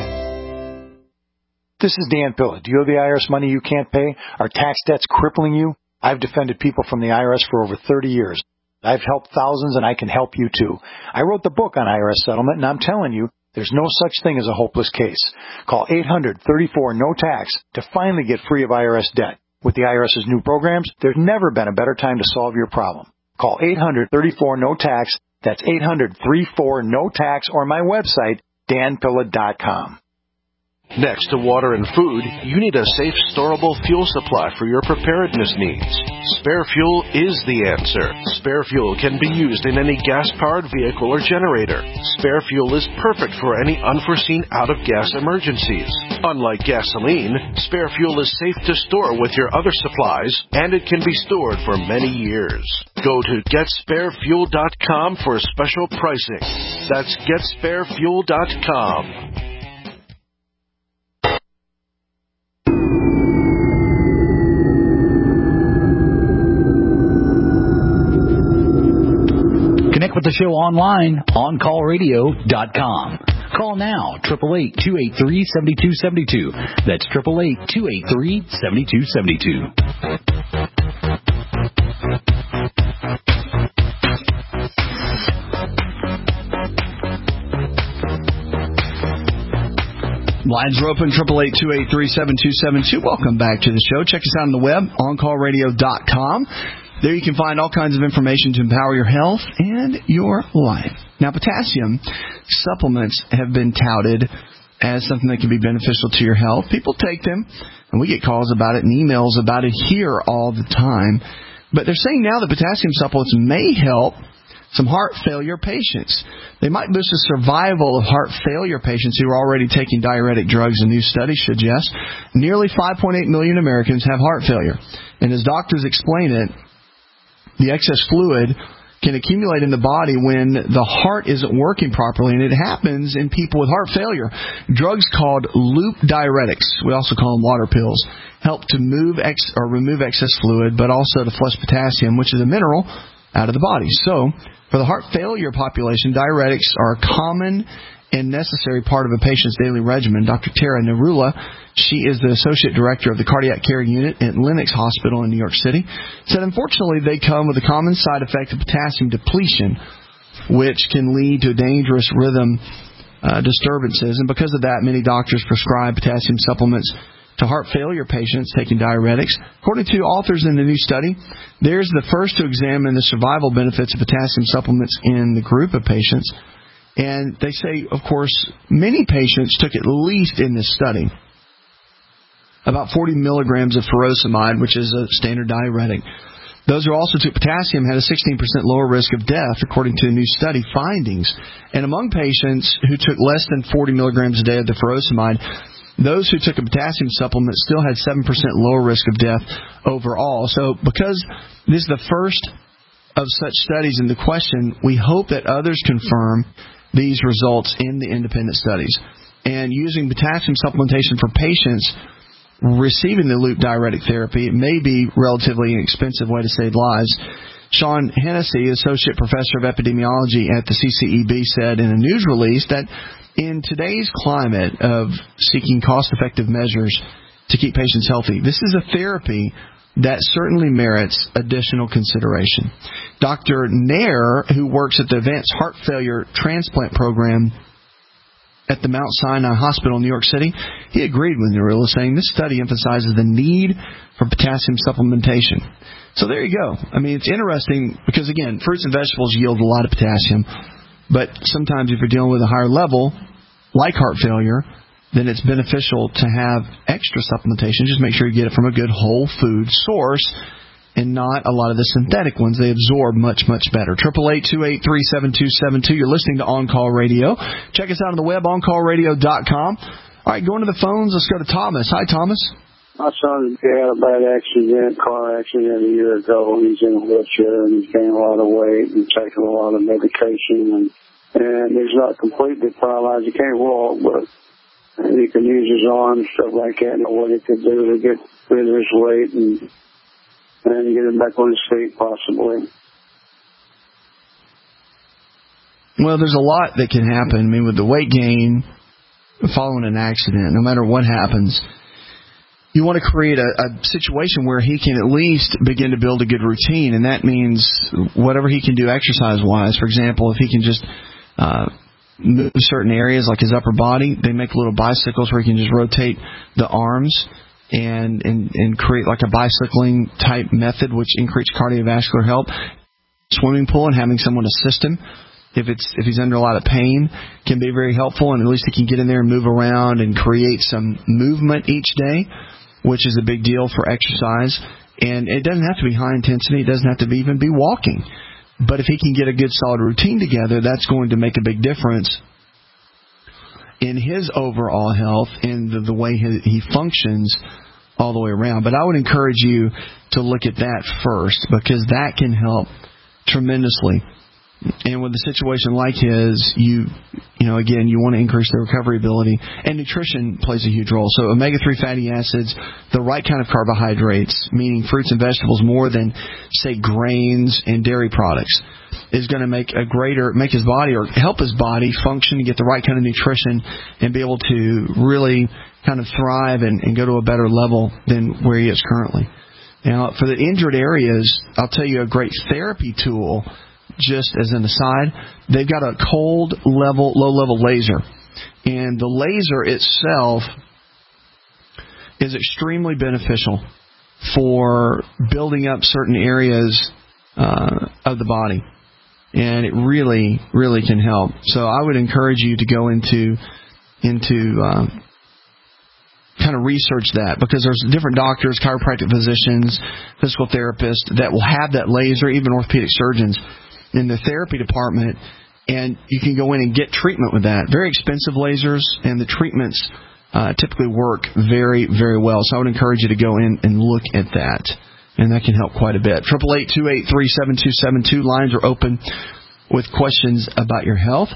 This is Dan Pilla. Do you owe the I R S money you can't pay? Are tax debts crippling you? I've defended people from the I R S for over thirty years. I've helped thousands, and I can help you, too. I wrote the book on I R S settlement, and I'm telling you, there's no such thing as a hopeless case. Call eight hundred, thirty-four, no tax to finally get free of I R S debt. With the IRS's new programs, there's never been a better time to solve your problem. Call eight hundred, thirty-four, no tax. That's eight hundred, thirty-four, no tax, or my website, dan pilla dot com. Next to water and food, you need a safe, storable fuel supply for your preparedness needs. Spare Fuel is the answer. Spare Fuel can be used in any gas-powered vehicle or generator. Spare Fuel is perfect for any unforeseen out-of-gas emergencies. Unlike gasoline, Spare Fuel is safe to store with your other supplies, and it can be stored for many years. Go to get spare fuel dot com for special pricing. That's get spare fuel dot com. Connect with the show online, on call radio dot com. Call now, eight eight eight, two eight three, seven two seven two. That's eight eight eight, two eight three, seven two seven two. Lines are open, eight eight eight, two eight three, seven two seven two. Welcome back to the show. Check us out on the web, on call radio dot com. There you can find all kinds of information to empower your health and your life. Now, potassium supplements have been touted as something that can be beneficial to your health. People take them, and we get calls about it and emails about it here all the time. But they're saying now that potassium supplements may help some heart failure patients. They might boost the survival of heart failure patients who are already taking diuretic drugs, a new study suggests. Nearly five point eight million Americans have heart failure. And as doctors explain it, the excess fluid can accumulate in the body when the heart isn't working properly, and it happens in people with heart failure. Drugs called loop diuretics, we also call them water pills, help to move ex- or remove excess fluid, but also to flush potassium, which is a mineral, out of the body. So, for the heart failure population, diuretics are a common and necessary part of a patient's daily regimen. Doctor Tara Narula, she is the Associate Director of the Cardiac Care Unit at Lenox Hospital in New York City, said unfortunately they come with a common side effect of potassium depletion, which can lead to dangerous rhythm uh, disturbances. And because of that, many doctors prescribe potassium supplements to heart failure patients taking diuretics. According to authors in the new study, there's the first to examine the survival benefits of potassium supplements in the group of patients. And they say, of course, many patients took at least in this study about forty milligrams of furosemide, which is a standard diuretic. Those who also took potassium had a sixteen percent lower risk of death, according to a new study findings. And among patients who took less than forty milligrams a day of the furosemide, those who took a potassium supplement still had seven percent lower risk of death overall. So because this is the first of such studies in the question, we hope that others confirm these results in the independent studies. And using potassium supplementation for patients receiving the loop diuretic therapy, it may be a relatively inexpensive way to save lives. Sean Hennessy, Associate Professor of Epidemiology at the C C E B, said in a news release that in today's climate of seeking cost-effective measures to keep patients healthy, this is a therapy that certainly merits additional consideration. Doctor Nair, who works at the Advanced Heart Failure Transplant Program at the Mount Sinai Hospital in New York City, he agreed with Narula, saying this study emphasizes the need for potassium supplementation. So there you go. I mean, it's interesting because, again, fruits and vegetables yield a lot of potassium, but sometimes if you're dealing with a higher level, like heart failure, then it's beneficial to have extra supplementation. Just make sure you get it from a good whole food source and not a lot of the synthetic ones. They absorb much, much better. eight eight eight, two eight three, seven two seven two. You're listening to On Call Radio. Check us out on the web, on call radio dot com. All right, going to the phones. Let's go to Thomas. Hi, Thomas. My son had a bad accident, car accident a year ago. He's in a wheelchair and he's gained a lot of weight and taking a lot of medication. And, and he's not completely paralyzed. He can't walk, but he can use his arms, stuff like that, and what he could do to get rid of his weight and, and get him back on his feet, possibly. Well, there's a lot that can happen. I mean, with the weight gain following an accident, no matter what happens, you want to create a, a situation where he can at least begin to build a good routine, and that means whatever he can do exercise-wise. For example, if he can just uh, move certain areas like his upper body, they make little bicycles where he can just rotate the arms and and, and create like a bicycling type method, which increases cardiovascular health. Swimming pool and having someone assist him if it's if he's under a lot of pain can be very helpful, and at least he can get in there and move around and create some movement each day, which is a big deal for exercise. And it doesn't have to be high intensity. It doesn't have to be, even be walking. But if he can get a good solid routine together, that's going to make a big difference in his overall health and the, the way he, he functions all the way around. But I would encourage you to look at that first, because that can help tremendously. And with a situation like his, you you know, again, you want to increase the recovery ability. And nutrition plays a huge role. So omega three fatty acids, the right kind of carbohydrates, meaning fruits and vegetables more than, say, grains and dairy products, is going to make a greater, make his body or help his body function and get the right kind of nutrition and be able to really kind of thrive and, and go to a better level than where he is currently. Now, for the injured areas, I'll tell you a great therapy tool. Just as an aside, they've got a cold level, low level laser, and the laser itself is extremely beneficial for building up certain areas uh, of the body, and it really, really can help. So I would encourage you to go into into uh, kind of research that, because there's different doctors, chiropractic physicians, physical therapists that will have that laser, even orthopedic surgeons in the therapy department, and you can go in and get treatment with that. Very expensive lasers, and the treatments uh, typically work very, very well. So I would encourage you to go in and look at that, and that can help quite a bit. eight eight eight, two eight three, seven two seven two. Lines are open with questions about your health.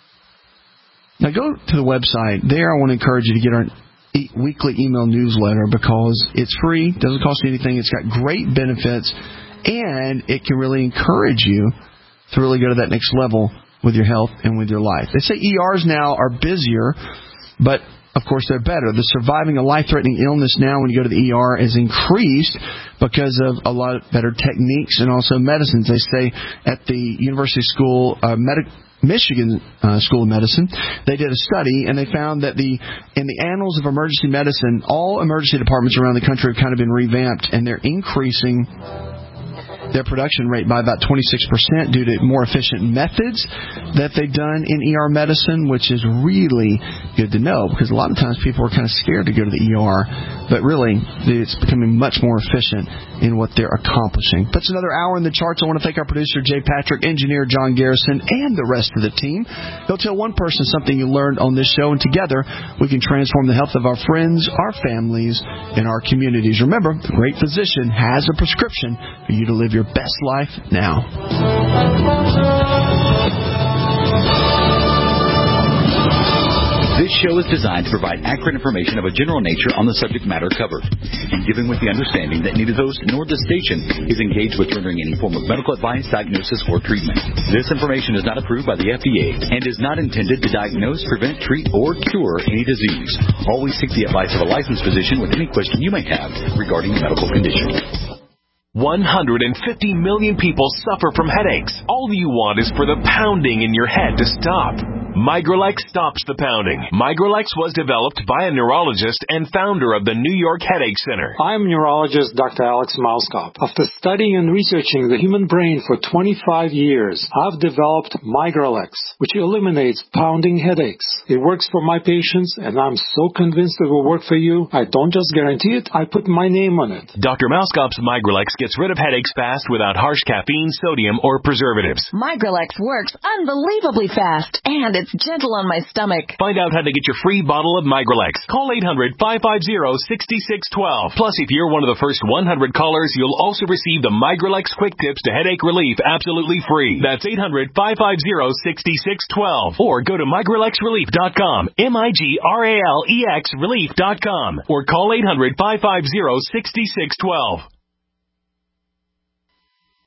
Now go to the website. There I want to encourage you to get our e- weekly email newsletter, because it's free, doesn't cost you anything. It's got great benefits, and it can really encourage you to really go to that next level with your health and with your life. They say E Rs now are busier, but of course they're better. The surviving a life-threatening illness now when you go to the E R is increased because of a lot of better techniques and also medicines. They say at the University School uh, Medical Michigan uh, School of Medicine, they did a study, and they found that the in the annals of emergency medicine, all emergency departments around the country have kind of been revamped, and they're increasing their production rate by about twenty-six percent due to more efficient methods that they've done in E R medicine, which is really good to know, because a lot of times people are kind of scared to go to the E R, but really it's becoming much more efficient in what they're accomplishing. That's another hour in the charts. I want to thank our producer, Jay Patrick, engineer John Garrison, and the rest of the team. Go tell one person something you learned on this show, and together we can transform the health of our friends, our families, and our communities. Remember, the great physician has a prescription for you to live your best life now. This show is designed to provide accurate information of a general nature on the subject matter covered, and given with the understanding that neither host nor the station is engaged with rendering any form of medical advice, diagnosis, or treatment. This information is not approved by the F D A and is not intended to diagnose, prevent, treat, or cure any disease. Always seek the advice of a licensed physician with any question you may have regarding a medical condition. one hundred fifty million people suffer from headaches. All you want is for the pounding in your head to stop. Migralex stops the pounding. Migralex was developed by a neurologist and founder of the New York Headache Center. I'm neurologist Doctor Alex Mauskop. After studying and researching the human brain for twenty-five years, I've developed Migralex, which eliminates pounding headaches. It works for my patients, and I'm so convinced it will work for you. I don't just guarantee it, I put my name on it. Doctor Mauskop's Migralex gets rid of headaches fast without harsh caffeine, sodium, or preservatives. Migralex works unbelievably fast, and it's gentle on my stomach. Find out how to get your free bottle of Migralex. Call eight hundred, five five zero, six six one two. Plus, if you're one of the first one hundred callers, you'll also receive the Migralex Quick Tips to Headache Relief absolutely free. That's eight hundred, five five zero, six six one two. Or go to migralex relief dot com, M I G R A L E X relief dot com. Or call eight hundred, five five zero, six six one two.